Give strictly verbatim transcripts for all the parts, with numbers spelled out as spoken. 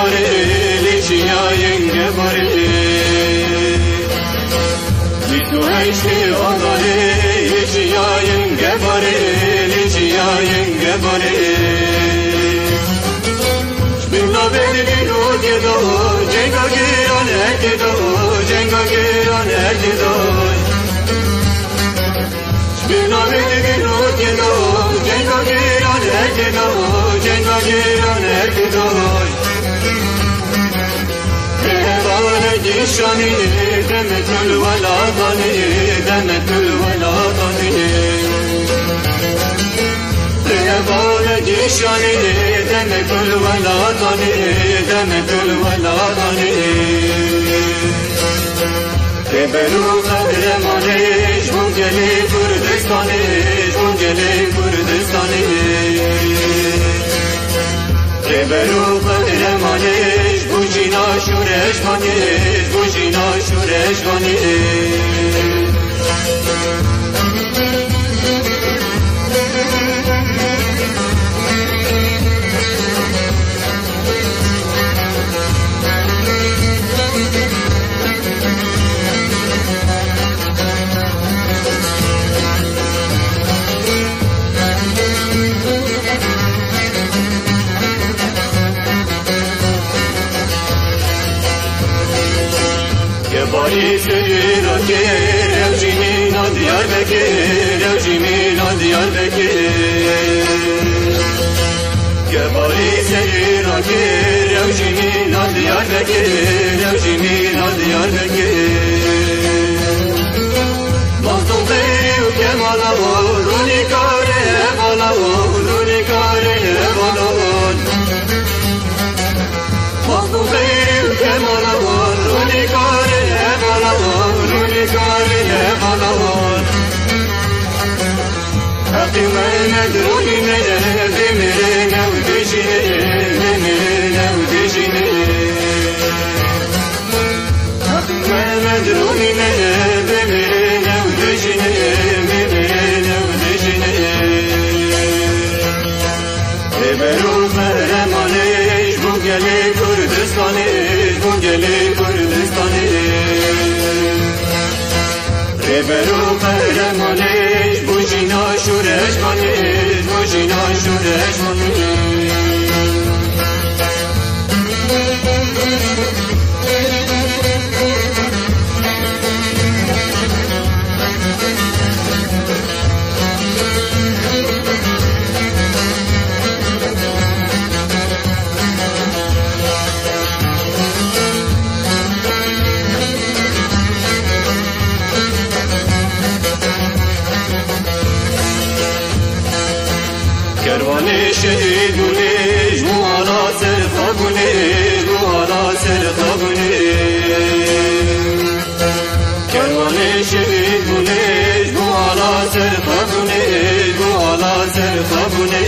باره لیچیا ینگ باره بی تو هشتی آداره لیچیا ینگ باره لیچیا ینگ باره بلا بدی رو دیدو جنگا گیران اکیدو جنگا گیران اکیدو بلا بدی رو دیدو جنگا گیران اکیدو جنگا گیران اکیدو جيشاني دمت الولاداني دمت الولاداني يا جيشاني دمت الولاداني دمت الولاداني برو قهرماني جونجلي كردستاني جونجلي كردستاني برو قهرماني بوجینا شورش مانی بوجینا شورش مانی باری سری را که روشی نادیار بگه روشی نادیار بگه که باری سری را که روشی نادیار بگه روشی نادیار بگه مازدون خیلی و کمالا و رونی کاره بالا و رونی کاره بالا مازدون خیلی و کمالا و رونی کاره حقی من ندرونی نه بمیره نودشینه بمیره نودشینه حقی من ندرونی نه بمیره نودشینه بمیره نودشینه برو قهرمانش بونگلی کردستانش بونگلی کردستانش برو قهرمانش بوجینا شورش مانش بوجینا شورش مانش کروان شهید بونیش مو حالا سر خوابونیش مو حالا سر خوابونیش کروان شهید بونیش مو حالا سر خوابونیش مو حالا سر خوابونیش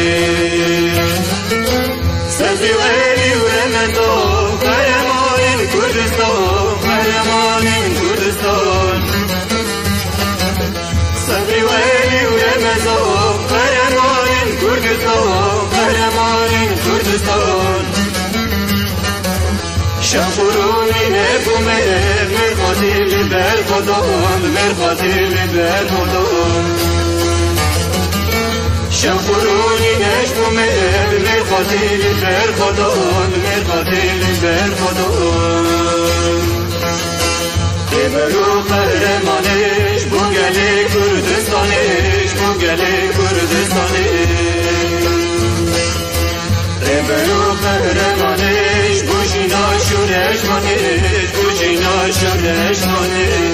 سبزی ویلی و رمضو قهرمان کردستان قهرمان کردستان سبزی ویلی و رمضو کردستان قهرمان کردستان شفرونی نبومه مرخاتی بر خدان مرخاتی بر خدان شفرونی نشبومه مرخاتی بر خدان مرخاتی بر خدان برو قهرمانش بونگلی کردستانش بونگلی کردستانش برو قهرمانش بوجینا شورش مانش بوجینا شورش مانش